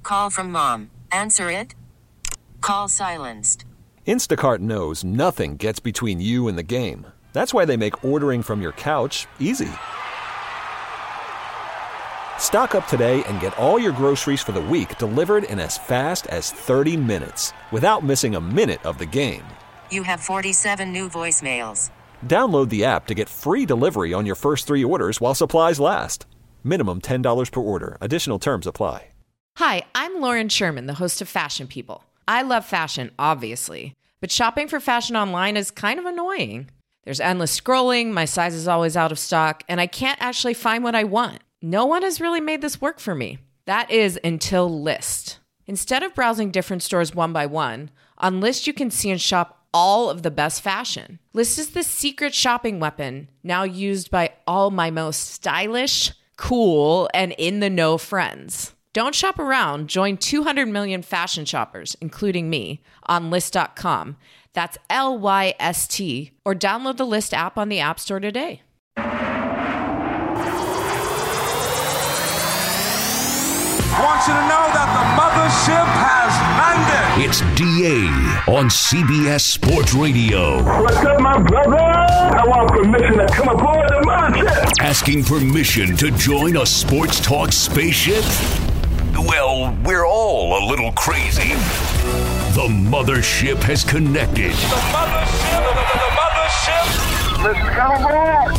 Call from mom. Answer it. Call silenced. Instacart knows nothing gets between you and the game. That's why they make ordering from your couch easy. Stock up today and get all your groceries for the week delivered in as fast as 30 minutes without missing a minute of the game. You have 47 new voicemails. Download the app to get free delivery on your first 3 orders while supplies last. Minimum $10 per order. Additional terms apply. Hi, I'm Lauren Sherman, the host of Fashion People. I love fashion, obviously, but shopping for fashion online is kind of annoying. There's endless scrolling, my size is always out of stock, and I can't actually find what I want. No one has really made this work for me. That is until Lyst. Instead of browsing different stores one by one, on Lyst you can see and shop all of the best fashion. Lyst is the secret shopping weapon now used by all my most stylish, cool, and in-the-know friends. Don't shop around. Join 200 million fashion shoppers, including me, on Lyst.com. That's Lyst, or download the Lyst app on the App Store today. I want you to know that the mothership has landed. It's DA on CBS Sports Radio. What's up, my brother? I want permission to come aboard the mothership. Asking permission to join a sports talk spaceship? Well, we're all a little crazy. The mothership has connected. The mothership. Let's come aboard.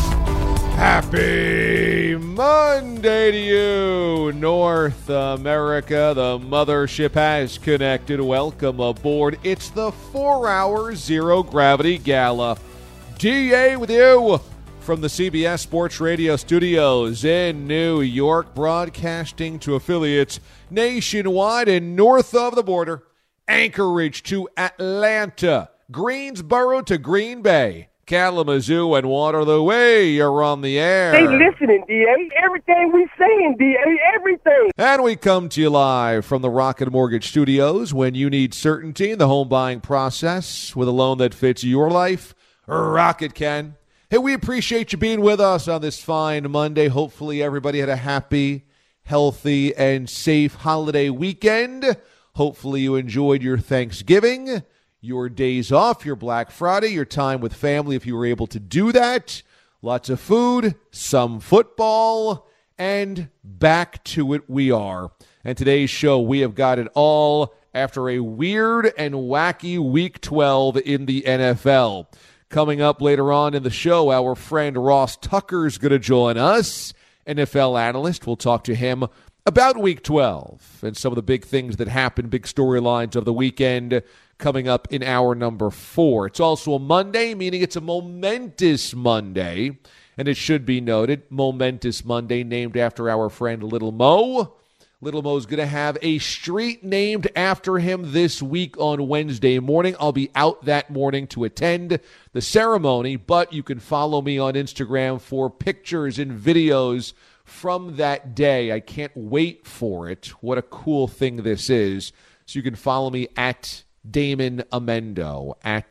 Happy Monday to you, North America. The mothership has connected. Welcome aboard. It's the 4-hour Zero Gravity Gala. DA with you from the CBS Sports Radio studios in New York, broadcasting to affiliates nationwide and north of the border. Anchorage to Atlanta, Greensboro to Green Bay, Kalamazoo and Waterloo. Way you're on the air. They listening, DA. Everything we saying, DA. Everything. And we come to you live from the Rocket Mortgage Studios. When you need certainty in the home buying process with a loan that fits your life, Rocket can. Hey, we appreciate you being with us on this fine Monday. Hopefully everybody had a happy, healthy, and safe holiday weekend. Hopefully you enjoyed your Thanksgiving, your days off, your Black Friday, your time with family if you were able to do that. Lots of food, some football, and back to it we are. And today's show, we have got it all after a weird and wacky Week 12 in the NFL. Coming up later on in the show, our friend Ross Tucker is going to join us, NFL analyst. We'll talk to him about Week 12 and some of the big things that happened, big storylines of the weekend coming up in hour number 4. It's also a Monday, meaning it's a momentous Monday. And it should be noted, momentous Monday named after our friend Little Mo. Little Mo's going to have a street named after him this week on Wednesday morning. I'll be out that morning to attend the ceremony, but you can follow me on Instagram for pictures and videos from that day. I can't wait for it. What a cool thing this is. So you can follow me at Damon Amendo, on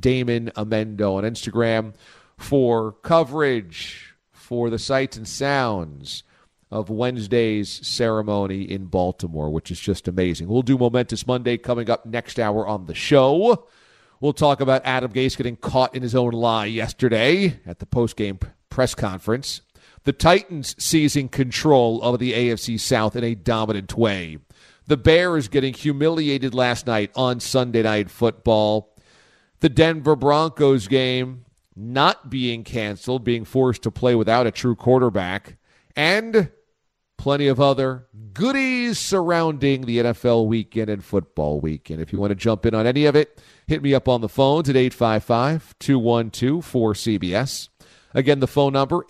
Instagram for coverage for the sights and sounds of Wednesday's ceremony in Baltimore, which is just amazing. We'll do Momentous Monday coming up next hour on the show. We'll talk about Adam Gase getting caught in his own lie yesterday at the post-game press conference. The Titans seizing control of the AFC South in a dominant way. The Bears getting humiliated last night on Sunday Night Football. The Denver Broncos game not being canceled, being forced to play without a true quarterback. And plenty of other goodies surrounding the NFL weekend and football weekend. If you want to jump in on any of it, hit me up on the phones at 855-212-4CBS. Again, the phone number,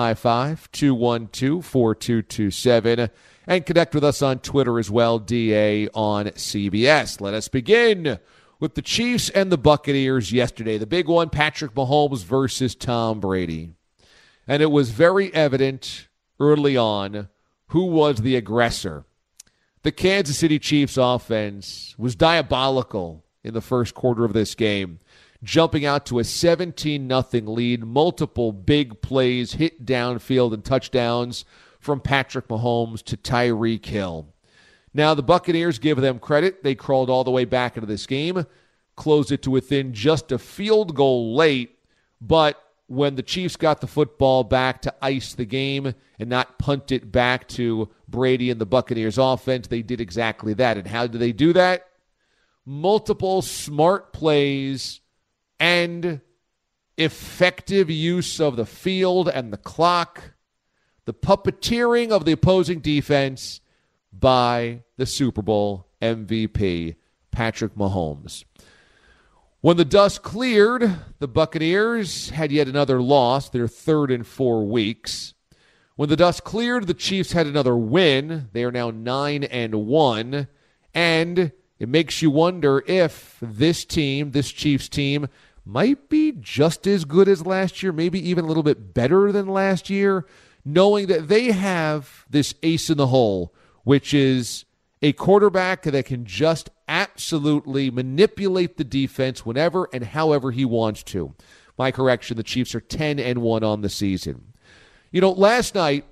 855-212-4227. And connect with us on Twitter as well, DA on CBS. Let us begin with the Chiefs and the Buccaneers yesterday. The big one, Patrick Mahomes versus Tom Brady. And it was very evident early on who was the aggressor. The Kansas City Chiefs offense was diabolical in the first quarter of this game, jumping out to a 17-0 lead, multiple big plays, hit downfield and touchdowns from Patrick Mahomes to Tyreek Hill. Now, the Buccaneers, give them credit. They crawled all the way back into this game, closed it to within just a field goal late, but when the Chiefs got the football back to ice the game and not punt it back to Brady and the Buccaneers offense, they did exactly that. And how did they do that? Multiple smart plays and effective use of the field and the clock, the puppeteering of the opposing defense by the Super Bowl MVP, Patrick Mahomes. When the dust cleared, the Buccaneers had yet another loss, their third in 4 weeks. When the dust cleared, the Chiefs had another win. They are now 9-1, and it makes you wonder if this team, this Chiefs team, might be just as good as last year, maybe even a little bit better than last year, knowing that they have this ace in the hole, which is a quarterback that can just absolutely manipulate the defense whenever and however he wants to. My correction, the Chiefs are 10-1 on the season. You know, last night,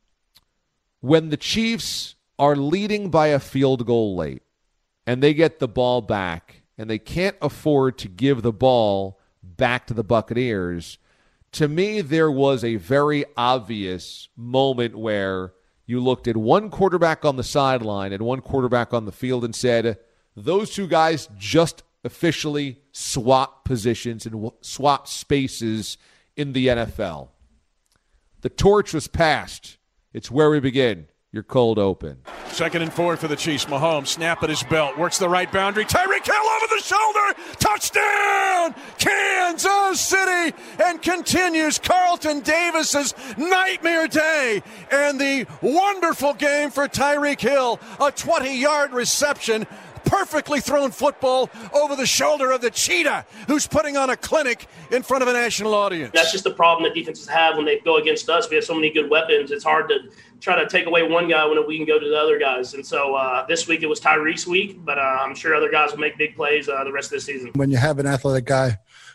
when the Chiefs are leading by a field goal late, and they get the ball back, and they can't afford to give the ball back to the Buccaneers, to me, there was a very obvious moment where you looked at one quarterback on the sideline and one quarterback on the field and said, those two guys just officially swap positions and swap spaces in the NFL. The torch was passed. It's where we begin. Your cold open. 2nd and 4 for the Chiefs. Mahomes, snap at his belt, works the right boundary. Tyreek Hill over the shoulder. Touchdown, Kansas City, and continues Carlton Davis's nightmare day. And the wonderful game for Tyreek Hill, a 20-yard reception. Perfectly thrown football over the shoulder of the cheetah, who's putting on a clinic in front of a national audience. That's just the problem that defenses have when they go against us. We have so many good weapons. It's hard to try to take away one guy when we can go to the other guys. And so this week it was Tyreek's week, but I'm sure other guys will make big plays the rest of the season. When you have an athletic guy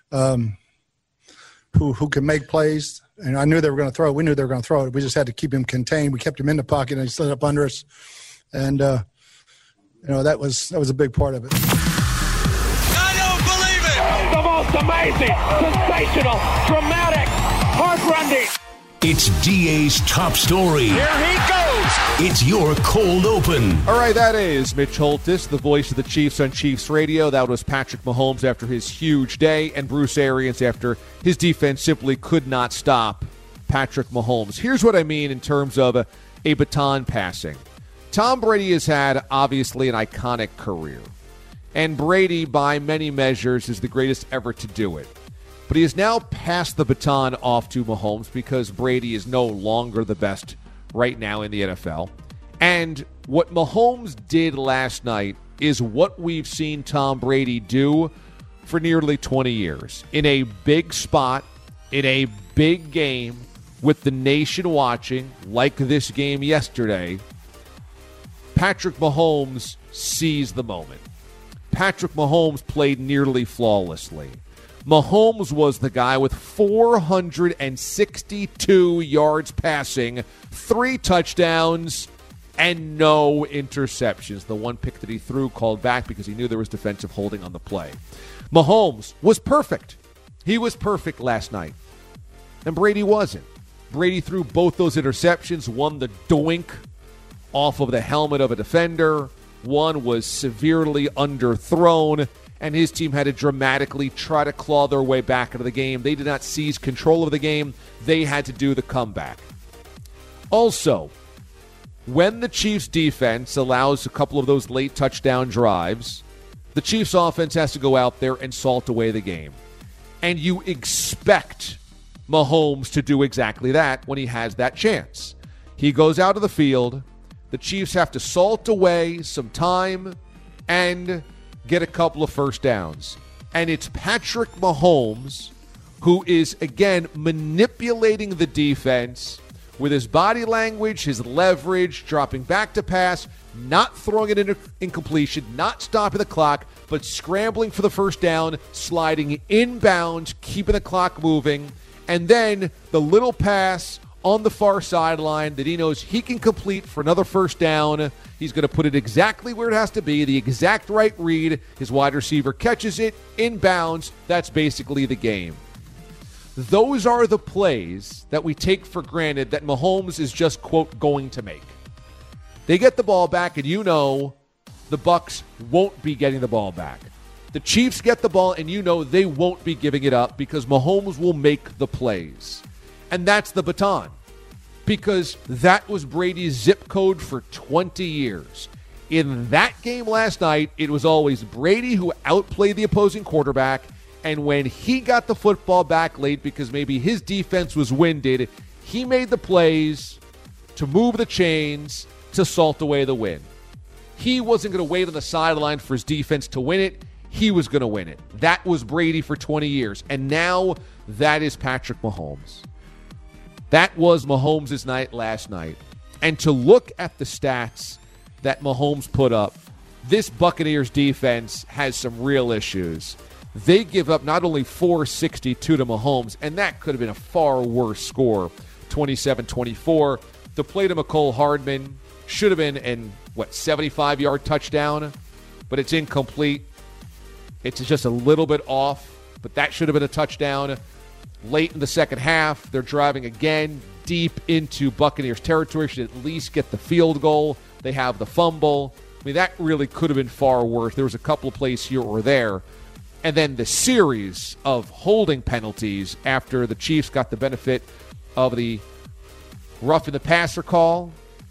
who can make plays, and I knew they were going to throw it. We knew they were going to throw it. We just had to keep him contained. We kept him in the pocket, and he slid up under us. And that was a big part of it. I don't believe it! The most amazing, sensational, dramatic, heart-rending. It's DA's top story. Here he goes! It's your cold open. All right, that is Mitch Holtis, the voice of the Chiefs on Chiefs Radio. That was Patrick Mahomes after his huge day, and Bruce Arians after his defense simply could not stop Patrick Mahomes. Here's what I mean in terms of a baton passing. Tom Brady has had, obviously, an iconic career. And Brady, by many measures, is the greatest ever to do it. But he has now passed the baton off to Mahomes because Brady is no longer the best right now in the NFL. And what Mahomes did last night is what we've seen Tom Brady do for nearly 20 years. In a big spot, in a big game, with the nation watching, like this game yesterday, Patrick Mahomes seized the moment. Patrick Mahomes played nearly flawlessly. Mahomes was the guy with 462 yards passing, 3 touchdowns, and no interceptions. The one pick that he threw called back because he knew there was defensive holding on the play. Mahomes was perfect. He was perfect last night. And Brady wasn't. Brady threw both those interceptions, one the doink off of the helmet of a defender. One was severely underthrown, and his team had to dramatically try to claw their way back into the game. They did not seize control of the game. They had to do the comeback. Also, when the Chiefs' defense allows a couple of those late touchdown drives, the Chiefs' offense has to go out there and salt away the game. And you expect Mahomes to do exactly that when he has that chance. He goes out of the field. The Chiefs have to salt away some time and get a couple of first downs. And it's Patrick Mahomes who is, again, manipulating the defense with his body language, his leverage, dropping back to pass, not throwing it into incompletion, not stopping the clock, but scrambling for the first down, sliding inbound, keeping the clock moving, and then the little pass on the far sideline that he knows he can complete for another first down. He's going to put it exactly where it has to be, the exact right read. His wide receiver catches it, inbounds. That's basically the game. Those are the plays that we take for granted that Mahomes is just, quote, going to make. They get the ball back, and you know the Bucs won't be getting the ball back. The Chiefs get the ball, and you know they won't be giving it up because Mahomes will make the plays. And that's the baton, because that was Brady's zip code for 20 years. In that game last night, it was always Brady who outplayed the opposing quarterback, and when he got the football back late because maybe his defense was winded, he made the plays to move the chains to salt away the win. He wasn't going to wait on the sideline for his defense to win it. He was going to win it. That was Brady for 20 years, and now that is Patrick Mahomes. That was Mahomes' night last night. And to look at the stats that Mahomes put up, this Buccaneers defense has some real issues. They give up not only 462 to Mahomes, and that could have been a far worse score, 27-24. The play to Mecole Hardman should have been an, 75-yard touchdown, but it's incomplete. It's just a little bit off, but that should have been a touchdown. Late in the second half, they're driving again deep into Buccaneers territory. Should at least get the field goal. They have the fumble. I mean, that really could have been far worse. There was a couple of plays here or there. And then the series of holding penalties after the Chiefs got the benefit of the roughing the passer call.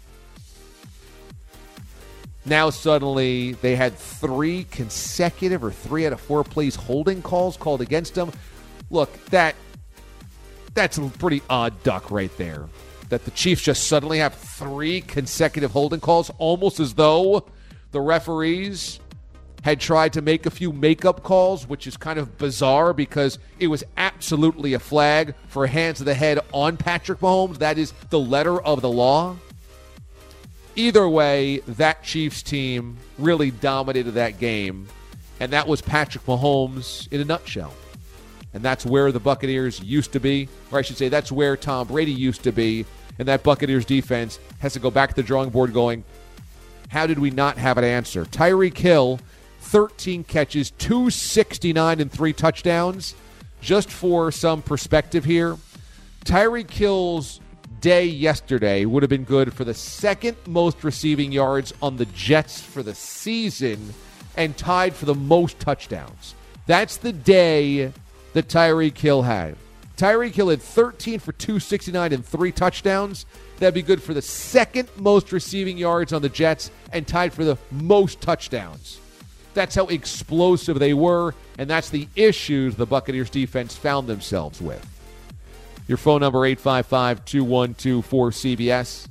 Now suddenly they had 3 consecutive or 3 out of 4 plays holding calls called against them. Look, that's a pretty odd duck right there. That the Chiefs just suddenly have 3 consecutive holding calls, almost as though the referees had tried to make a few makeup calls, which is kind of bizarre because it was absolutely a flag for hands to the head on Patrick Mahomes. That is the letter of the law. Either way, that Chiefs team really dominated that game, and that was Patrick Mahomes in a nutshell. And that's where the Buccaneers used to be, or I should say that's where Tom Brady used to be, and that Buccaneers defense has to go back to the drawing board going, how did we not have an answer? Tyreek Hill, 13 catches, 269 and 3 touchdowns. Just for some perspective here, Tyreek Hill's day yesterday would have been good for the second most receiving yards on the Jets for the season and tied for the most touchdowns. That's the day that Tyreek Hill had. Tyreek Hill had 13 for 269 and 3 touchdowns. That'd be good for the second most receiving yards on the Jets and tied for the most touchdowns. That's how explosive they were, and that's the issues the Buccaneers defense found themselves with. Your phone number, 855-212-4CBS,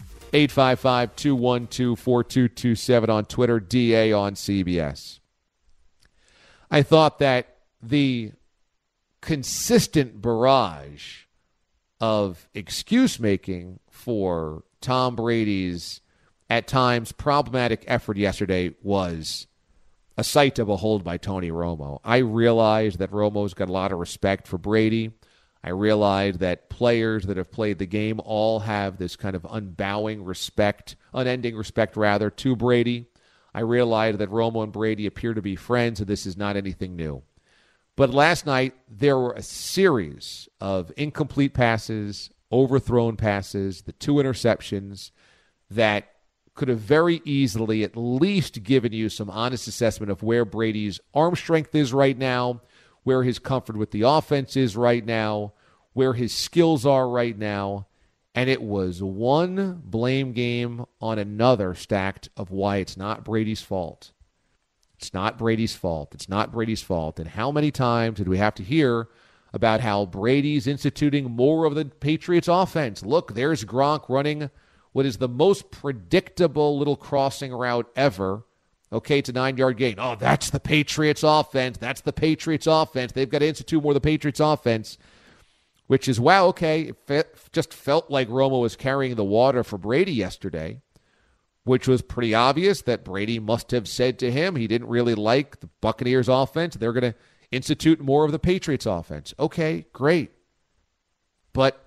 855-212-4227 on Twitter, DA on CBS. I thought that the consistent barrage of excuse-making for Tom Brady's, at times, problematic effort yesterday was a sight to behold by Tony Romo. I realize that Romo's got a lot of respect for Brady. I realize that players that have played the game all have this kind of unending respect to Brady. I realize that Romo and Brady appear to be friends, and this is not anything new. But last night, there were a series of incomplete passes, overthrown passes, the 2 interceptions that could have very easily at least given you some honest assessment of where Brady's arm strength is right now, where his comfort with the offense is right now, where his skills are right now. And it was one blame game on another stacked of why it's not Brady's fault. It's not Brady's fault. It's not Brady's fault. And how many times did we have to hear about how Brady's instituting more of the Patriots offense? Look, there's Gronk running what is the most predictable little crossing route ever. Okay, it's a 9-yard gain. Oh, that's the Patriots offense. That's the Patriots offense. They've got to institute more of the Patriots offense, which is, wow, okay. It just felt like Romo was carrying the water for Brady yesterday, which was pretty obvious that Brady must have said to him he didn't really like the Buccaneers offense. They're going to institute more of the Patriots offense. Okay, great. But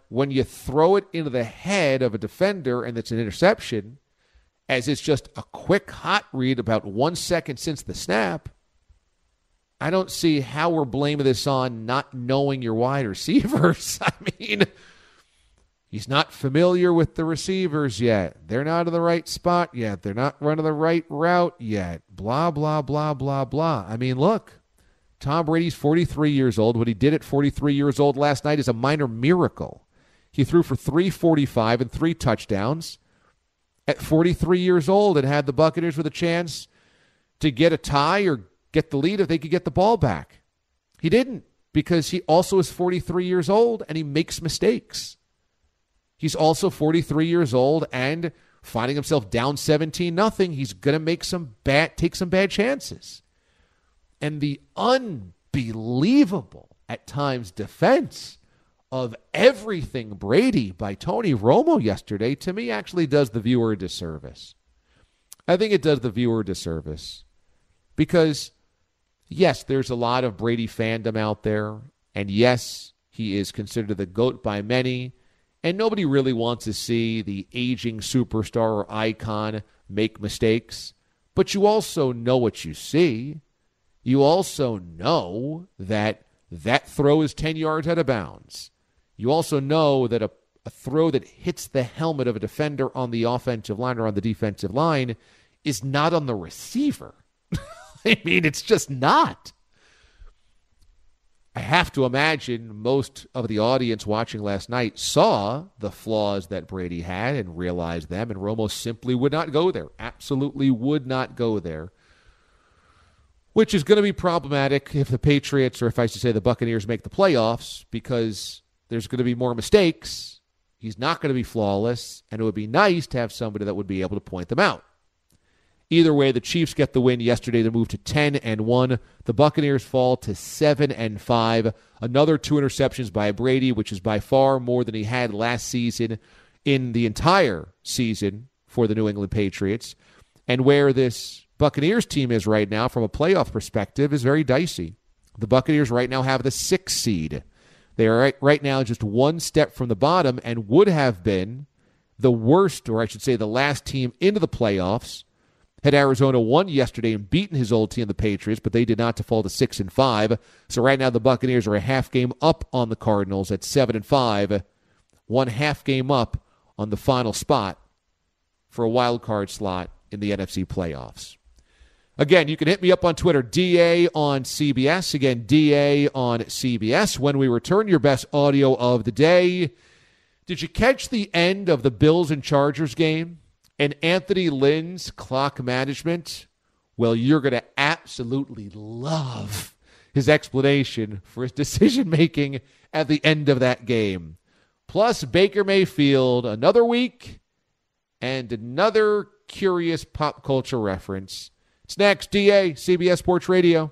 when you throw it into the head of a defender and it's an interception, as it's just a quick hot read about 1 second since the snap, I don't see how we're blaming this on not knowing your wide receivers. I mean, he's not familiar with the receivers yet. They're not in the right spot yet. They're not running the right route yet. Blah, blah, blah, blah, blah. I mean, look, Tom Brady's 43 years old. What he did at 43 years old last night is a minor miracle. He threw for 345 and 3 touchdowns at 43 years old and had the Buccaneers with a chance to get a tie or get the lead if they could get the ball back. He didn't, because he also is 43 years old and he makes mistakes. He's also 43 years old and finding himself down 17-0. He's going to take some bad chances. And the unbelievable, at times, defense of everything Brady by Tony Romo yesterday, to me, actually does the viewer a disservice. I think it does the viewer a disservice because, yes, there's a lot of Brady fandom out there, and yes, he is considered the GOAT by many, and nobody really wants to see the aging superstar or icon make mistakes, but you also know what you see. You also know that throw is 10 yards out of bounds. You also know that a throw that hits the helmet of a defender on the offensive line or on the defensive line is not on the receiver. I mean, it's just not. I have to imagine most of the audience watching last night saw the flaws that Brady had and realized them, and Romo simply would not go there. Absolutely would not go there. Which is going to be problematic if the Patriots, or if I should say the Buccaneers, make the playoffs, because there's going to be more mistakes. He's not going to be flawless, and it would be nice to have somebody that would be able to point them out. Either way, the Chiefs get the win yesterday to move to 10-1. The Buccaneers fall to 7-5. Another 2 interceptions by Brady, which is by far more than he had last season in the entire season for the New England Patriots. And where this Buccaneers team is right now from a playoff perspective is very dicey. The Buccaneers right now have the 6th seed. They are right now just one step from the bottom and would have been the worst, or I should say the last team into the playoffs had Arizona won yesterday and beaten his old team, the Patriots, but they did not, to fall to 6-5. So right now the Buccaneers are a half game up on the Cardinals at 7-5, 1 half game up on the final spot for a wild card slot in the NFC playoffs. Again, you can hit me up on Twitter, DA on CBS. Again, DA on CBS. When we return, your best audio of the day. Did you catch the end of the Bills and Chargers game and Anthony Lynn's clock management? Well, you're going to absolutely love his explanation for his decision-making at the end of that game. Plus, Baker Mayfield, another week, and another curious pop culture reference. It's next, DA, CBS Sports Radio.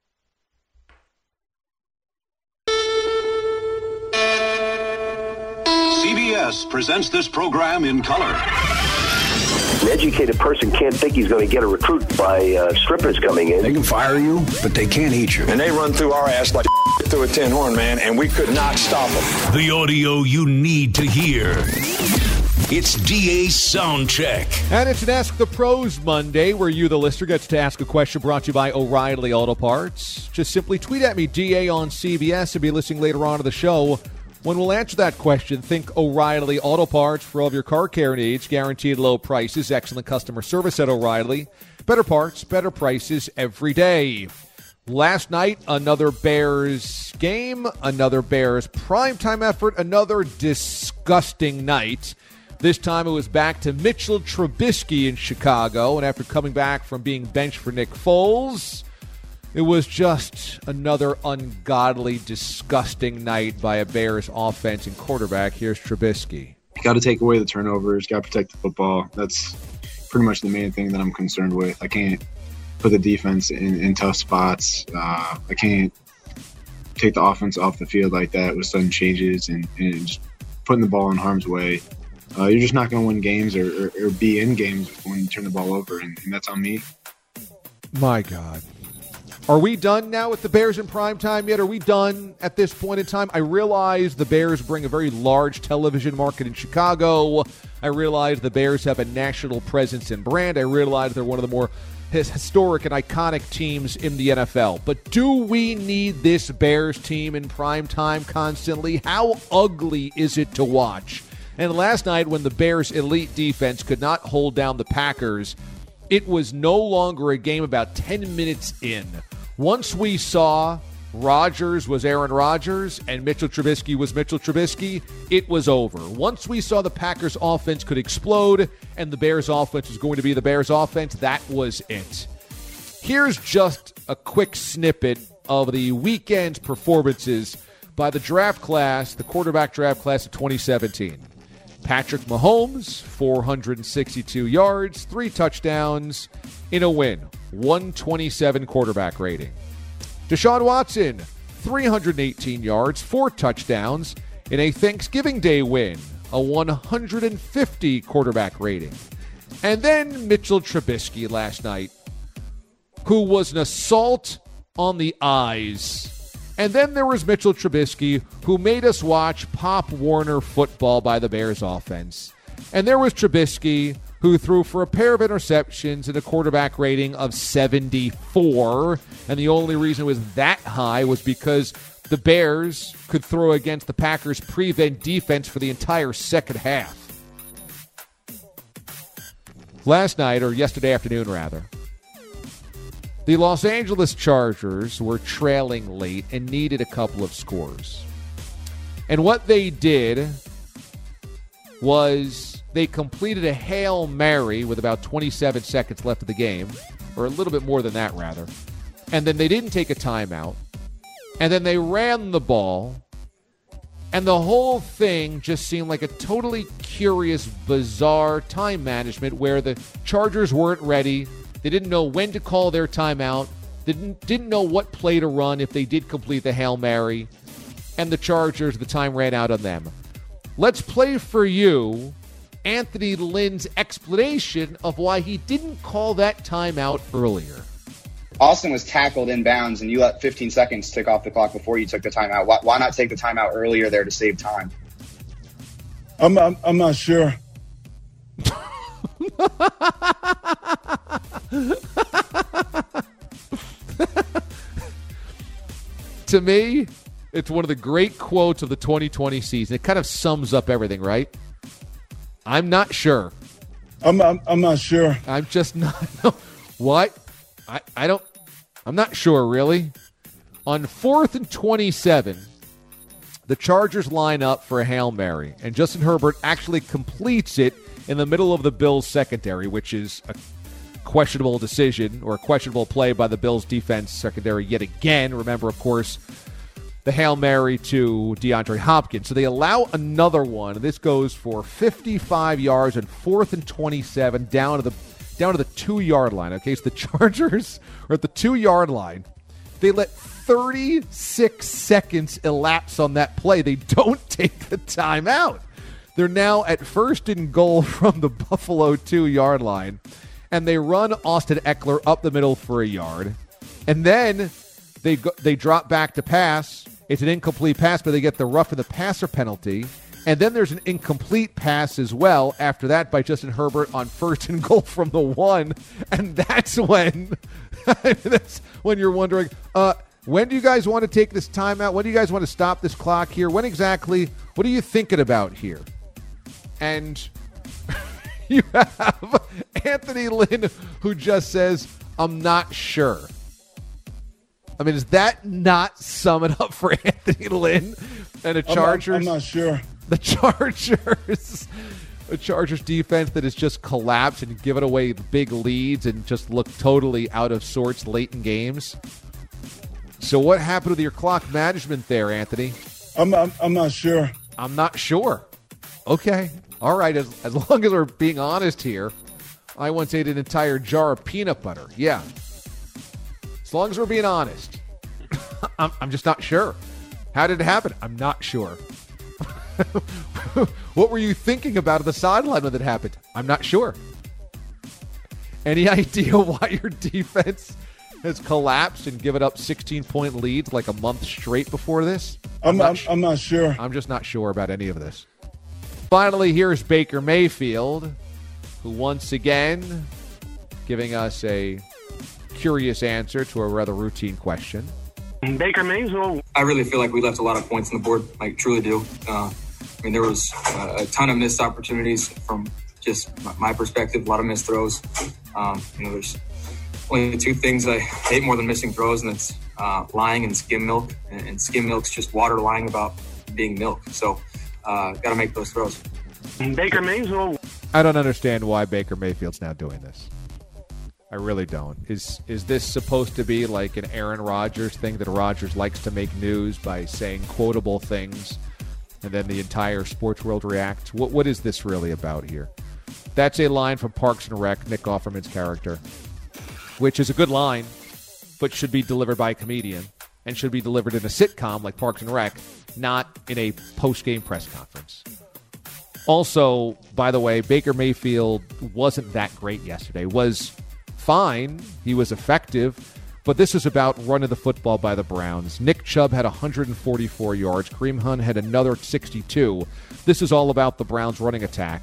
CBS presents this program in color. An educated person can't think he's going to get a recruit by strippers coming in. They can fire you, but they can't eat you. And they run through our ass like through a tin horn, man, and we could not stop them. The audio you need to hear. It's DA's Soundcheck. And it's an Ask the Pros Monday, where you, the listener, gets to ask a question brought to you by O'Reilly Auto Parts. Just simply tweet at me, DA on CBS, and be listening later on to the show when we'll answer that question. Think O'Reilly Auto Parts for all of your car care needs. Guaranteed low prices, excellent customer service at O'Reilly. Better parts, better prices every day. Last night, another Bears game, another Bears primetime effort, another disgusting night. This time it was back to Mitchell Trubisky in Chicago, and after coming back from being benched for Nick Foles, it was just another ungodly, disgusting night by a Bears offense and quarterback. Here's Trubisky. You got to take away the turnovers, got to protect the football. That's pretty much the main thing that I'm concerned with. I can't put the defense in tough spots. I can't take the offense off the field like that with sudden changes and just putting the ball in harm's way. You're just not going to win games or be in games when you turn the ball over, and that's on me. My God. Are we done now with the Bears in primetime yet? Are we done at this point in time? I realize the Bears bring a very large television market in Chicago. I realize the Bears have a national presence and brand. I realize they're one of the more historic and iconic teams in the NFL. But do we need this Bears team in primetime constantly? How ugly is it to watch? And last night, when the Bears' elite defense could not hold down the Packers, it was no longer a game about 10 minutes in. Once we saw Rodgers was Aaron Rodgers and Mitchell Trubisky was Mitchell Trubisky, it was over. Once we saw the Packers' offense could explode and the Bears' offense was going to be the Bears' offense, that was it. Here's just a quick snippet of the weekend's performances by the draft class, the quarterback draft class of 2017. Patrick Mahomes, 462 yards, 3 touchdowns in a win, 127 quarterback rating. Deshaun Watson, 318 yards, 4 touchdowns in a Thanksgiving Day win, a 150 quarterback rating. And then Mitchell Trubisky last night, who was an assault on the eyes. And then there was Mitchell Trubisky, who made us watch Pop Warner football by the Bears offense. And there was Trubisky, who threw for a pair of interceptions and a quarterback rating of 74. And the only reason it was that high was because the Bears could throw against the Packers' prevent defense for the entire second half. Last night, or yesterday afternoon rather, the Los Angeles Chargers were trailing late and needed a couple of scores. And what they did was they completed a Hail Mary with about 27 seconds left of the game, or a little bit more than that, rather. And then they didn't take a timeout. And then they ran the ball. And the whole thing just seemed like a totally curious, bizarre time management where the Chargers weren't ready. They didn't know when to call their timeout. They didn't know what play to run if they did complete the Hail Mary. And the Chargers, the time ran out on them. Let's play for you Anthony Lynn's explanation of why he didn't call that timeout earlier. Austin was tackled in bounds, and you let 15 seconds tick off the clock before you took the timeout. Why not take the timeout earlier there to save time? I'm not sure. To me, it's one of the great quotes of the 2020 season. It kind of sums up everything, right? I'm not sure. I'm not sure. I'm just not. No. What? I'm not sure, really. On 4th and 27, the Chargers line up for a Hail Mary, and Justin Herbert actually completes it in the middle of the Bills' secondary, which is a questionable decision or a questionable play by the Bills' defense secondary yet again. Remember, of course, the Hail Mary to DeAndre Hopkins. So they allow another one. This goes for 55 yards and 4th and 27 down to the 2-yard line. Okay, so the Chargers are at the 2-yard line. They let 36 seconds elapse on that play. They don't take the timeout. They're now at 1st and goal from the Buffalo 2-yard line. And they run Austin Eckler up the middle for a yard. And then they drop back to pass. It's an incomplete pass, but they get the roughing the passer penalty. And then there's an incomplete pass as well after that by Justin Herbert on 1st and goal from the 1. And that's when you're wondering, when do you guys want to take this timeout? When do you guys want to stop this clock here? When exactly? What are you thinking about here? And you have Anthony Lynn who just says, I'm not sure. I mean, does that not sum it up for Anthony Lynn and the Chargers? I'm not sure. The Chargers defense that has just collapsed and given away big leads and just looked totally out of sorts late in games. So what happened with your clock management there, Anthony? I'm not sure. I'm not sure. Okay. All right. As long as we're being honest here, I once ate an entire jar of peanut butter. Yeah. As long as we're being honest. I'm just not sure. How did it happen? I'm not sure. What were you thinking about at the sideline when it happened? I'm not sure. Any idea why your defense has collapsed and given up 16-point leads like a month straight before this? I'm not sure. I'm just not sure about any of this. Finally, here's Baker Mayfield, who once again giving us a curious answer to a rather routine question. Baker Mayfield. I really feel like we left a lot of points on the board. I truly do. There was a ton of missed opportunities from just my perspective, a lot of missed throws. There's only two things I hate more than missing throws, and it's lying and skim milk. And skim milk's just water lying about being milk. So, got to make those throws. Baker Mayfield. I don't understand why Baker Mayfield's now doing this. I really don't. Is this supposed to be like an Aaron Rodgers thing that Rodgers likes to make news by saying quotable things and then the entire sports world reacts? What is this really about here? That's a line from Parks and Rec, Nick Offerman's character, which is a good line, but should be delivered by a comedian and should be delivered in a sitcom like Parks and Rec, not in a post-game press conference. Also, by the way, Baker Mayfield wasn't that great yesterday. Was fine. He was effective. But this is about running the football by the Browns. Nick Chubb had 144 yards. Kareem Hunt had another 62. This is all about the Browns' running attack.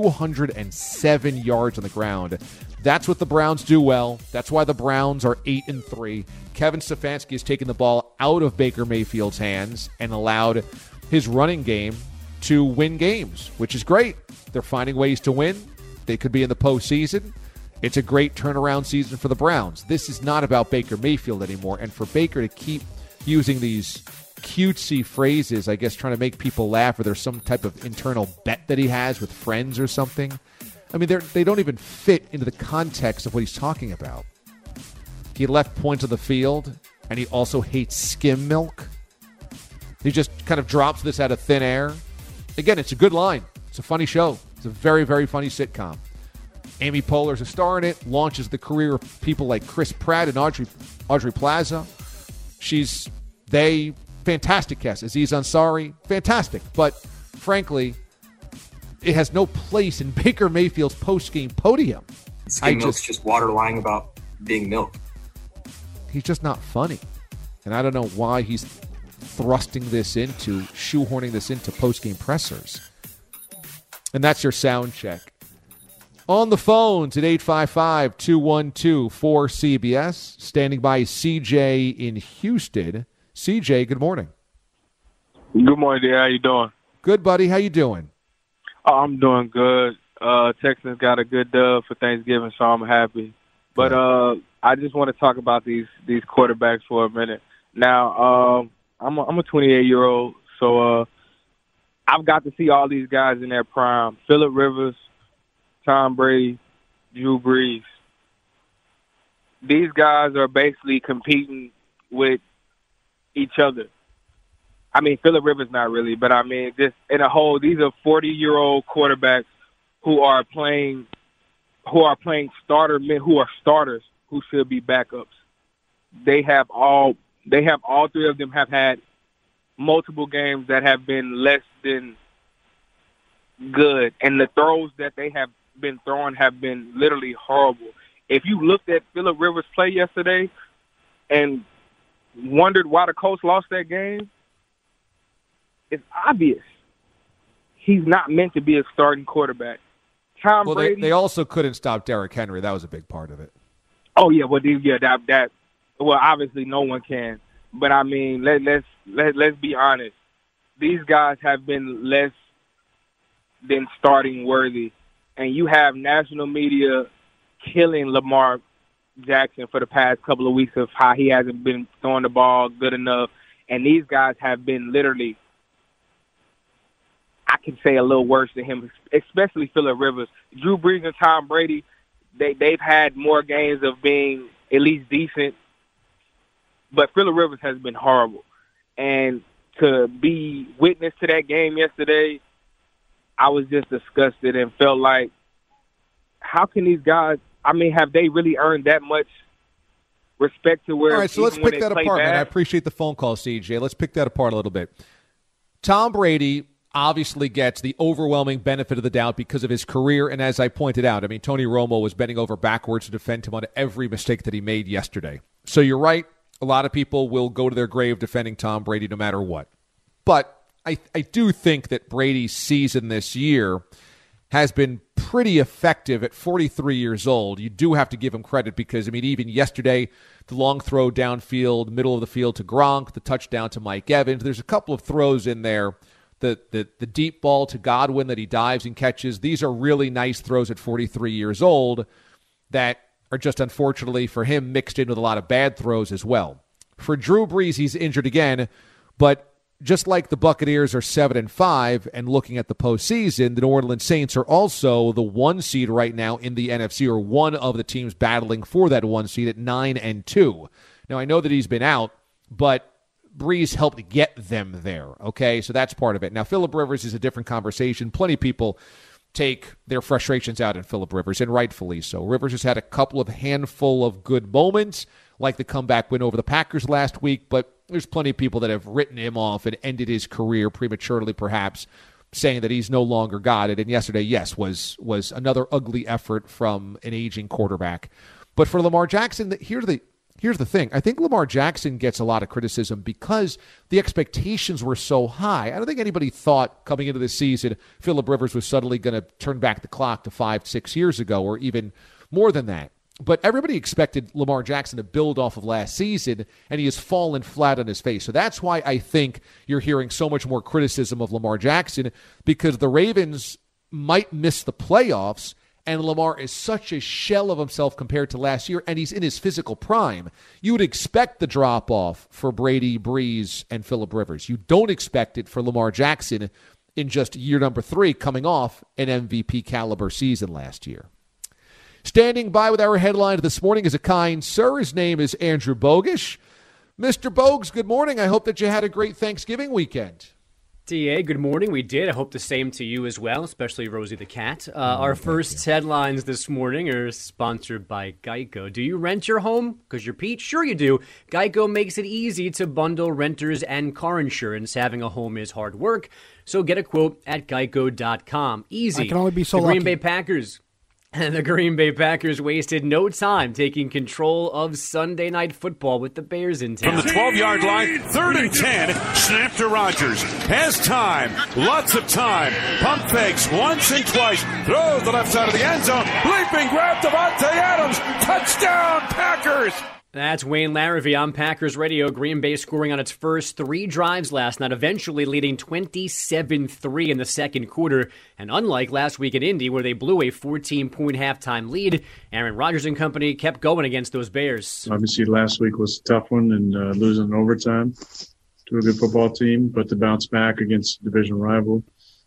207 yards on the ground. That's what the Browns do well. That's why the Browns are 8-3. Kevin Stefanski has taken the ball out of Baker Mayfield's hands and allowed his running game to win games, which is great. They're finding ways to win. They could be in the postseason. It's a great turnaround season for the Browns. This is not about Baker Mayfield anymore. And for Baker to keep using these cutesy phrases, I guess trying to make people laugh, or there's some type of internal bet that he has with friends or something. I mean, they don't even fit into the context of what he's talking about. He left points of the field, and he also hates skim milk. He just kind of drops this out of thin air. Again, it's a good line. It's a funny show. It's a very, very funny sitcom. Amy Poehler's a star in it, launches the career of people like Chris Pratt and Audrey Plaza. Fantastic cast. Aziz Ansari, fantastic. But frankly, it has no place in Baker Mayfield's post-game podium. Skim milk's just water lying about being milk. He's just not funny. And I don't know why he's shoehorning this into post-game pressers. And that's your sound check. On the phones at 855-212-4CBS. Standing by CJ in Houston. CJ, good morning. Good morning, dear. How you doing? Good, buddy. How you doing? I'm doing good. Texans got a good dub for Thanksgiving, so I'm happy. But I just want to talk about these quarterbacks for a minute. Now, I'm a 28-year-old, so I've got to see all these guys in their prime. Phillip Rivers, Tom Brady, Drew Brees. These guys are basically competing with each other. I mean, Phillip Rivers not really, but I mean, just in a whole, these are 40-year-old quarterbacks who are playing starters who should be backups. They have all three of them have had multiple games that have been less than good, and the throws that they have been throwing have been literally horrible. If you looked at Phillip Rivers play yesterday and wondered why the coach lost that game, it's obvious. He's not meant to be a starting quarterback. Tom Brady. They also couldn't stop Derrick Henry. That was a big part of it. Oh yeah, well obviously no one can. But I mean, let's be honest. These guys have been less than starting worthy. And you have national media killing Lamar Jackson for the past couple of weeks of how he hasn't been throwing the ball good enough. And these guys have been literally, I can say, a little worse than him, especially Phillip Rivers. Drew Brees and Tom Brady, they've had more games of being at least decent. But Phillip Rivers has been horrible. And to be witness to that game yesterday, I was just disgusted and felt like, how can these guys, I mean, have they really earned that much respect to where... All right, so let's pick that apart, man. I appreciate the phone call, CJ. Let's pick that apart a little bit. Tom Brady obviously gets the overwhelming benefit of the doubt because of his career. And as I pointed out, I mean, Tony Romo was bending over backwards to defend him on every mistake that he made yesterday. So you're right. A lot of people will go to their grave defending Tom Brady no matter what. But I do think that Brady's season this year has been pretty effective at 43 years old. You do have to give him credit because, I mean, even yesterday, the long throw downfield, middle of the field to Gronk, the touchdown to Mike Evans. There's a couple of throws in there. The deep ball to Godwin that he dives and catches. These are really nice throws at 43 years old that are just unfortunately for him mixed in with a lot of bad throws as well. For Drew Brees, he's injured again, but just like the Buccaneers are 7-5 and looking at the postseason, the New Orleans Saints are also the 1 seed right now in the NFC, or one of the teams battling for that 1 seed at 9-2. Now, I know that he's been out, but Brees helped get them there, okay? So that's part of it. Now, Phillip Rivers is a different conversation. Plenty of people take their frustrations out on Phillip Rivers, and rightfully so. Rivers has had a couple of handful of good moments, like the comeback win over the Packers last week, but there's plenty of people that have written him off and ended his career prematurely, perhaps, saying that he's no longer got it. And yesterday, yes, was another ugly effort from an aging quarterback. But for Lamar Jackson, here's the thing. I think Lamar Jackson gets a lot of criticism because the expectations were so high. I don't think anybody thought coming into this season Phillip Rivers was suddenly going to turn back the clock to 5-6 years ago or even more than that. But everybody expected Lamar Jackson to build off of last season, and he has fallen flat on his face. So that's why I think you're hearing so much more criticism of Lamar Jackson, because the Ravens might miss the playoffs, and Lamar is such a shell of himself compared to last year, and he's in his physical prime. You would expect the drop-off for Brady, Brees, and Phillip Rivers. You don't expect it for Lamar Jackson in just year number 3, coming off an MVP-caliber season last year. Standing by with our headline this morning is a kind sir. His name is Andrew Bogish. Mr. Bogues, good morning. I hope that you had a great Thanksgiving weekend. DA, good morning. We did. I hope the same to you as well, especially Rosie the cat. Our first headlines this morning are sponsored by Geico. Do you rent your home? Because you're Pete? Sure you do. Geico makes it easy to bundle renters and car insurance. Having a home is hard work, so get a quote at geico.com. Easy. I can only be so the lucky. Green Bay Packers. And the Green Bay Packers wasted no time taking control of Sunday Night Football with the Bears in town. From the 12-yard line, 3rd and 10, snap to Rodgers. Has time, lots of time. Pump fakes once and twice. Throws the left side of the end zone. Leaping grab, Davante Adams. Touchdown, Packers. That's Wayne Larrivee on Packers Radio. Green Bay scoring on its first 3 drives last night, eventually leading 27-3 in the second quarter. And unlike last week in Indy, where they blew a 14-point halftime lead, Aaron Rodgers and company kept going against those Bears. Obviously, last week was a tough one and losing in overtime to a good football team, but to bounce back against a division rival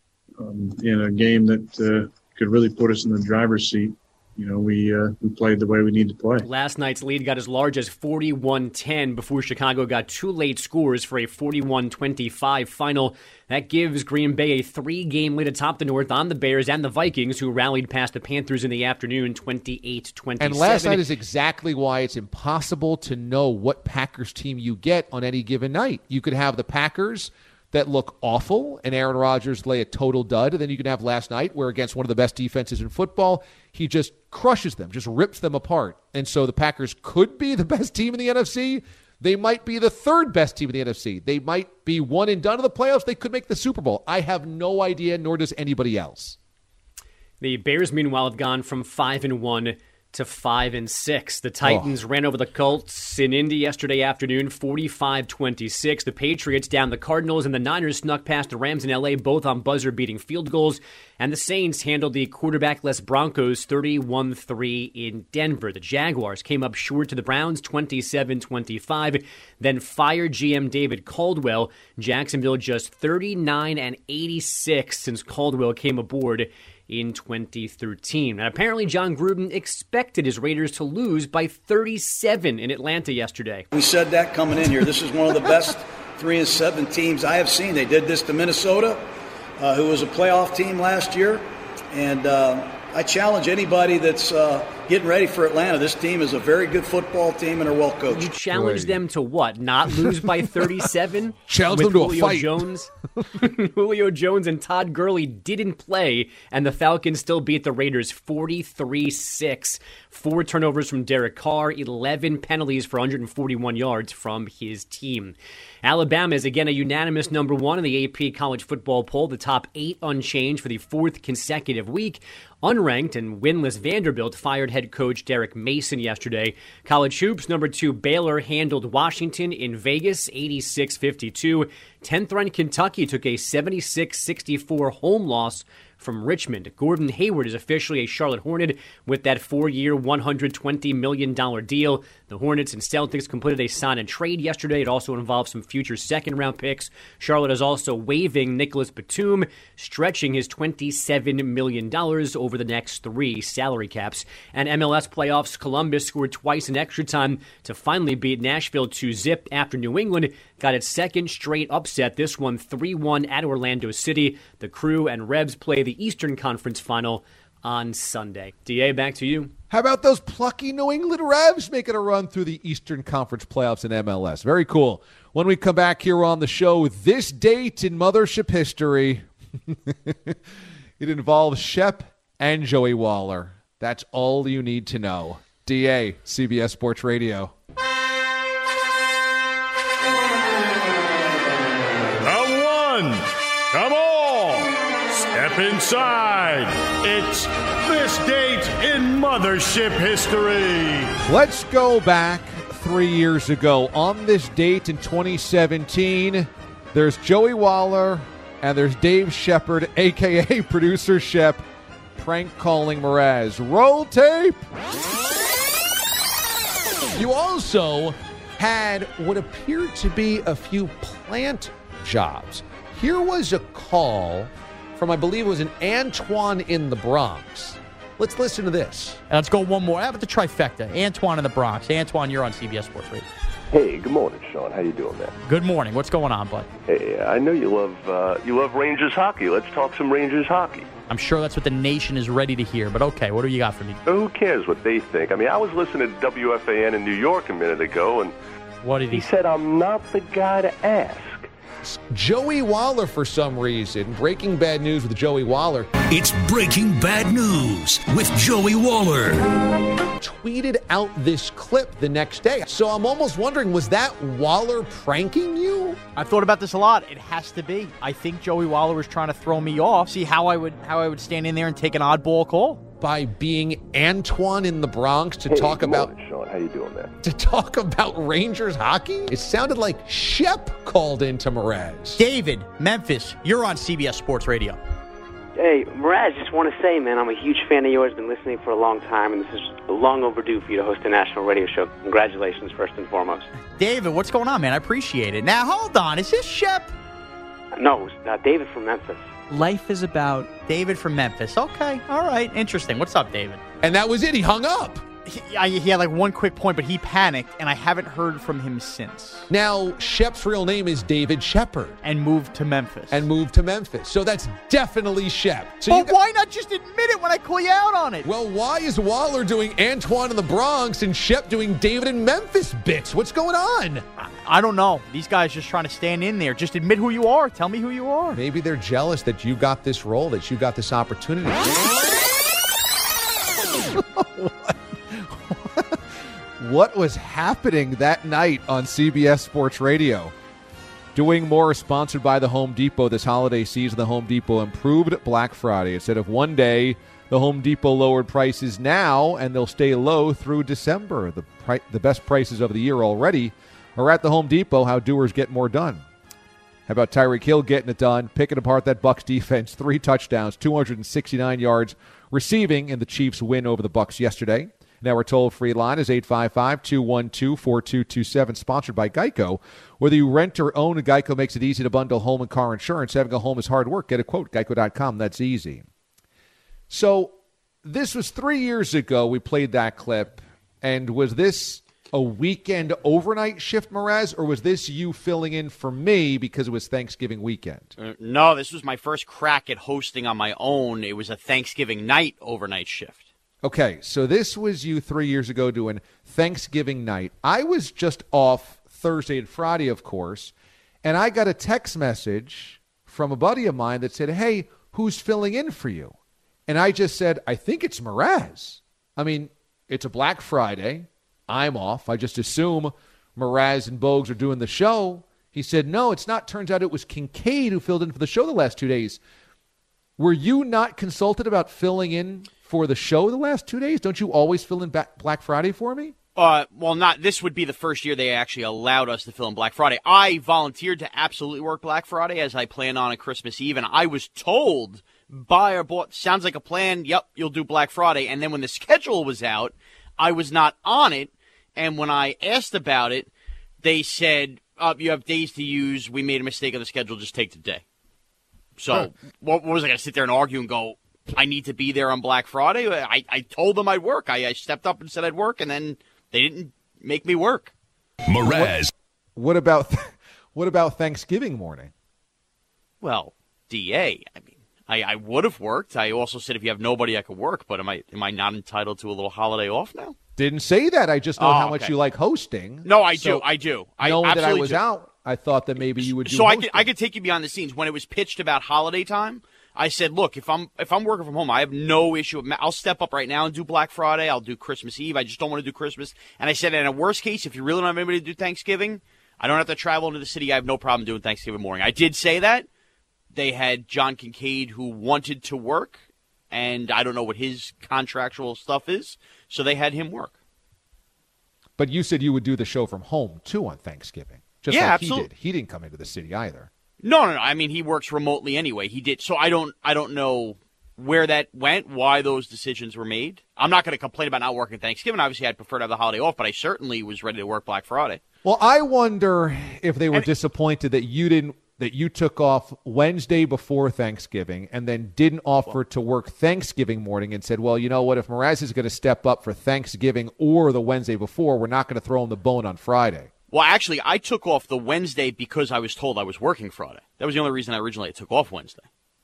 in a game that could really put us in the driver's seat. You know, we played the way we need to play. Last night's lead got as large as 41-10 before Chicago got 2 late scores for a 41-25 final. That gives Green Bay a 3-game lead atop the North on the Bears and the Vikings, who rallied past the Panthers in the afternoon 28-27. And last night is exactly why it's impossible to know what Packers team you get on any given night. You could have the Packers that look awful, and Aaron Rodgers lay a total dud. And then you can have last night where against one of the best defenses in football, he just crushes them, just rips them apart. And so the Packers could be the best team in the NFC. They might be the 3rd best team in the NFC. They might be one and done in the playoffs. They could make the Super Bowl. I have no idea, nor does anybody else. The Bears, meanwhile, have gone from 5-1 to 5-6. The Titans ran over the Colts in Indy yesterday afternoon, 45-26. The Patriots down the Cardinals, and the Niners snuck past the Rams in L.A., both on buzzer-beating field goals. And the Saints handled the quarterback-less Broncos 31-3 in Denver. The Jaguars came up short to the Browns 27-25, then fired GM David Caldwell. Jacksonville just 39-86 since Caldwell came aboard in 2013. And apparently John Gruden expected his Raiders to lose by 37 in Atlanta yesterday. We said that coming in here. This is one of the best 3-7 teams I have seen. They did this to Minnesota, who was a playoff team last year. And I challenge anybody that's getting ready for Atlanta. This team is a very good football team and are well coached. You challenge them to what? Not lose by 37? Challenge them to Julio a fight. Jones? Julio Jones and Todd Gurley didn't play, and the Falcons still beat the Raiders 43-6. 4 turnovers from Derek Carr, 11 penalties for 141 yards from his team. Alabama is again a unanimous number 1 in the AP college football poll, the top 8 unchanged for the 4th consecutive week. Unranked and winless Vanderbilt fired head coach Derek Mason yesterday. College hoops, number 2 Baylor handled Washington in Vegas 86-52. 10th-ranked Kentucky took a 76-64 home loss from Richmond. Gordon Hayward is officially a Charlotte Hornet with that 4-year, $120 million deal. The Hornets and Celtics completed a sign and trade yesterday. It also involves some future second-round picks. Charlotte is also waiving Nicholas Batum, stretching his $27 million over the next 3 salary caps. And MLS playoffs, Columbus scored twice in extra time to finally beat Nashville 2-0 after New England got its second straight upset. This one 3-1 at Orlando City. The Crew and Rebs play the Eastern Conference Final on Sunday. DA, back to you. How about those plucky New England Revs making a run through the Eastern Conference playoffs in MLS? Very cool. When we come back here on the show, this date in Mothership history, it involves Shep and Joey Waller. That's all you need to know. DA, CBS Sports Radio. Come on, step inside. It's this date in Mothership history. Let's go back 3 years ago. On this date in 2017, there's Joey Waller and there's Dave Shepard, a.k.a. Producer Shep, prank calling Mraz. Roll tape. You also had what appeared to be a few plant jobs. Here was a call from, I believe it was an Antoine in the Bronx. Let's listen to this. Let's go one more. How about the trifecta? Antoine in the Bronx. Antoine, you're on CBS Sports Radio. Hey, good morning, Sean. How you doing, man? Good morning. What's going on, bud? Hey, I know you love Rangers hockey. Let's talk some Rangers hockey. I'm sure that's what the nation is ready to hear, but okay, what do you got for me? Who cares what they think? I mean, I was listening to WFAN in New York a minute ago, and what did he say? He said, I'm not the guy to ask. Joey Waller, for some reason. Breaking bad news with Joey Waller. It's Breaking Bad News with Joey Waller. Tweeted out this clip the next day. So I'm almost wondering, was that Waller pranking you? I've thought about this a lot. It has to be. I think Joey Waller was trying to throw me off. See how I would stand in there and take an oddball call? By being Antoine in the Bronx to talk about... Morning, Sean. How you doing, man? To talk about Rangers hockey? It sounded like Shep called into Mraz. David, Memphis, you're on CBS Sports Radio. Hey, Mraz, just want to say, man, I'm a huge fan of yours. Been listening for a long time, and this is long overdue for you to host a national radio show. Congratulations, first and foremost. David, what's going on, man? I appreciate it. Now, hold on. Is this Shep? No, David from Memphis. Life is about David from Memphis. Okay, all right, interesting. What's up, David? And that was it. He hung up. He had like one quick point, but he panicked, and I haven't heard from him since. Now, Shep's real name is David Shepard. And moved to Memphis. So that's definitely Shep. So but why not just admit it when I call you out on it? Well, why is Waller doing Antoine in the Bronx and Shep doing David in Memphis bits? What's going on? I don't know. These guys just trying to stand in there. Just admit who you are. Tell me who you are. Maybe they're jealous that you got this role, that you got this opportunity. What was happening that night on CBS Sports Radio? Doing More is sponsored by the Home Depot. This holiday season, the Home Depot improved Black Friday. Instead of one day, the Home Depot lowered prices now, and they'll stay low through December. The best prices of the year already are at the Home Depot. How doers get more done. How about Tyreek Hill getting it done, picking apart that Bucs defense, 3 touchdowns, 269 yards receiving in the Chiefs' win over the Bucs yesterday. Now our toll-free line is 855-212-4227, sponsored by Geico. Whether you rent or own, Geico makes it easy to bundle home and car insurance. Having a home is hard work. Get a quote, geico.com. That's easy. So this was 3 years ago we played that clip, and was this a weekend overnight shift, Mraz, or was this you filling in for me because it was Thanksgiving weekend? No, this was my first crack at hosting on my own. It was a Thanksgiving night overnight shift. Okay, so this was you 3 years ago doing Thanksgiving night. I was just off Thursday and Friday, of course, and I got a text message from a buddy of mine that said, hey, who's filling in for you? And I just said, I think it's Mraz. I mean, it's a Black Friday. I'm off. I just assume Mraz and Bogues are doing the show. He said, no, it's not. Turns out it was Kincaid who filled in for the show the last 2 days. Were you not consulted about filling in for the show the last 2 days? Don't you always fill in Black Friday for me? Well, not. This would be the first year they actually allowed us to fill in Black Friday. I volunteered to absolutely work Black Friday as I planned on Christmas Eve, and I was told by our boss, sounds like a plan, yep, you'll do Black Friday. And then when the schedule was out, I was not on it, and when I asked about it, they said, you have days to use, we made a mistake on the schedule, just take the day. So what was I going to sit there and argue and go, I need to be there on Black Friday? I told them I'd work. I stepped up and said I'd work, and then they didn't make me work. Mraz. What about Thanksgiving morning? Well, DA, I mean, I would have worked. I also said if you have nobody I could work, but am I not entitled to a little holiday off now? Didn't say that. I just know how much you like hosting. No, I do. I do. Knowing that I was out, I thought that maybe you would do hosting. I could take you beyond the scenes. When it was pitched about holiday time, I said, look, if I'm working from home, I have no issue. I'll step up right now and do Black Friday. I'll do Christmas Eve. I just don't want to do Christmas. And I said, in a worst case, if you really don't have anybody to do Thanksgiving, I don't have to travel into the city. I have no problem doing Thanksgiving morning. I did say that. They had John Kincaid who wanted to work, and I don't know what his contractual stuff is, so they had him work. But you said you would do the show from home, too, on Thanksgiving. Just like absolutely. He did. He didn't come into the city either. No. I mean, he works remotely anyway. He did. So I don't know where that went, why those decisions were made. I'm not going to complain about not working Thanksgiving. Obviously, I'd prefer to have the holiday off, but I certainly was ready to work Black Friday. Well, I wonder if they were disappointed that you took off Wednesday before Thanksgiving and then didn't offer to work Thanksgiving morning and said, well, you know what, if Mraz is going to step up for Thanksgiving or the Wednesday before, we're not going to throw him the bone on Friday. Well, actually, I took off the Wednesday because I was told I was working Friday. That was the only reason I originally took off Wednesday.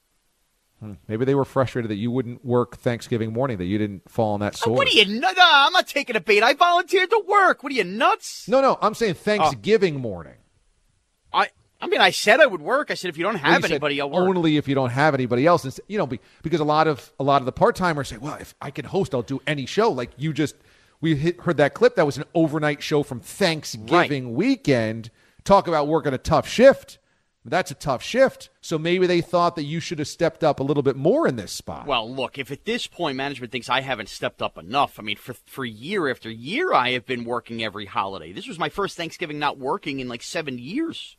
Maybe they were frustrated that you wouldn't work Thanksgiving morning, that you didn't fall on that sword. What are you nuts? No, I'm not taking a bait. I volunteered to work. What are you, nuts? No, I'm saying Thanksgiving morning. I mean, I said I would work. I said if you don't have anybody, I'll work. Only if you don't have anybody else. And, because a lot of the part-timers say, well, if I can host, I'll do any show. Like we heard that clip. That was an overnight show from Thanksgiving weekend. Talk about working a tough shift. That's a tough shift. So maybe they thought that you should have stepped up a little bit more in this spot. Well, look, if at this point management thinks I haven't stepped up enough, I mean, for year after year, I have been working every holiday. This was my first Thanksgiving not working in like 7 years.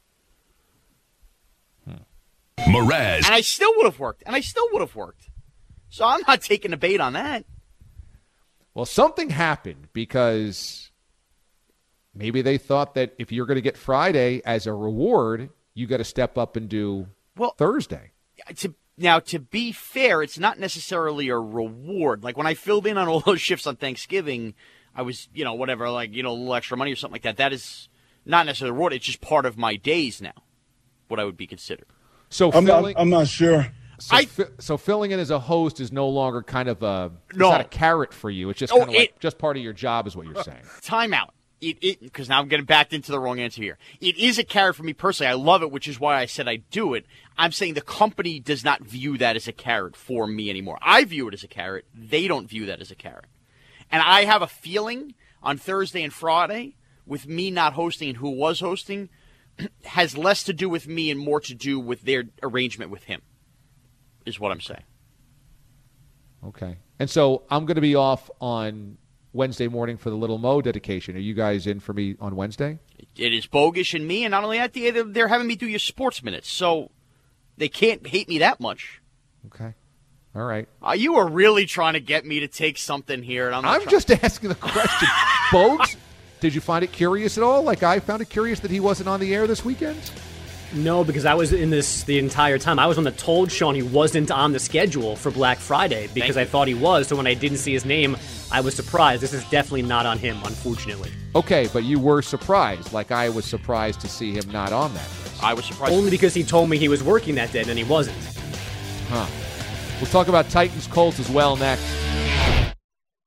Mraz. And I still would have worked. So I'm not taking a bait on that. Well, something happened because maybe they thought that if you're going to get Friday as a reward, you got to step up and do Thursday. To be fair, it's not necessarily a reward. Like when I filled in on all those shifts on Thanksgiving, I was, a little extra money or something like that. That is not necessarily a reward. It's just part of my days now, what I would be considered. So I'm not sure. So filling in as a host is no longer kind of it's not a carrot for you. It's just kind of just part of your job is what you're saying. Time out. Because now I'm getting backed into the wrong answer here. It is a carrot for me personally. I love it, which is why I said I do it. I'm saying the company does not view that as a carrot for me anymore. I view it as a carrot. They don't view that as a carrot. And I have a feeling on Thursday and Friday, with me not hosting and who was hosting, has less to do with me and more to do with their arrangement with him, is what I'm saying. Okay. And so I'm going to be off on Wednesday morning for the Little Mo dedication. Are you guys in for me on Wednesday? It is Bogusch and me, and not only that, they're having me do your sports minutes, so they can't hate me that much. Okay. All right. You are really trying to get me to take something here. And I'm just asking the question. Bogusch, did you find it curious at all? Like I found it curious that he wasn't on the air this weekend? No, because I was in this the entire time. I was on the told Sean he wasn't on the schedule for Black Friday because I thought he was. So when I didn't see his name, I was surprised. This is definitely not on him, unfortunately. Okay, but you were surprised. Like I was surprised to see him not on that list. I was surprised. Only because he told me he was working that day and then he wasn't. Huh. We'll talk about Titans-Colts as well next.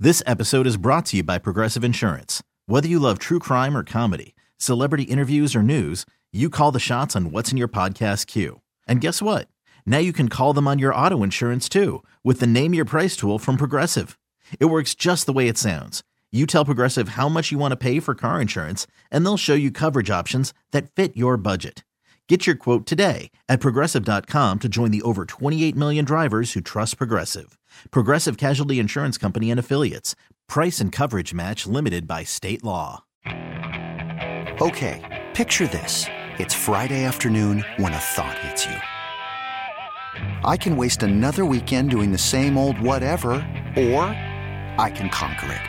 This episode is brought to you by Progressive Insurance. Whether you love true crime or comedy, celebrity interviews or news, you call the shots on what's in your podcast queue. And guess what? Now you can call them on your auto insurance too with the Name Your Price tool from Progressive. It works just the way it sounds. You tell Progressive how much you want to pay for car insurance, and they'll show you coverage options that fit your budget. Get your quote today at Progressive.com to join the over 28 million drivers who trust Progressive. Progressive Casualty Insurance Company and Affiliates. Price and coverage match limited by state law. Okay, picture this. It's Friday afternoon when a thought hits you. I can waste another weekend doing the same old whatever, or I can conquer it.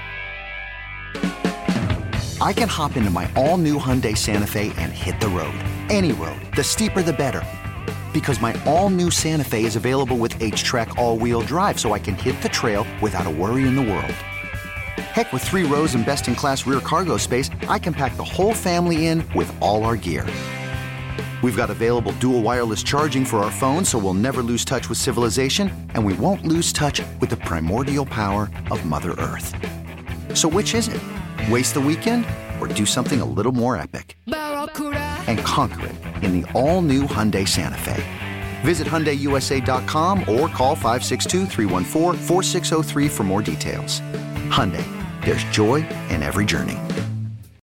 I can hop into my all-new Hyundai Santa Fe and hit the road. Any road. The steeper, the better. Because my all-new Santa Fe is available with H-Track all-wheel drive, so I can hit the trail without a worry in the world. Heck, with 3 rows and best-in-class rear cargo space, I can pack the whole family in with all our gear. We've got available dual wireless charging for our phones, so we'll never lose touch with civilization, and we won't lose touch with the primordial power of Mother Earth. So which is it? Waste the weekend or do something a little more epic? And conquer it in the all-new Hyundai Santa Fe. Visit HyundaiUSA.com or call 562-314-4603 for more details. Hyundai, there's joy in every journey.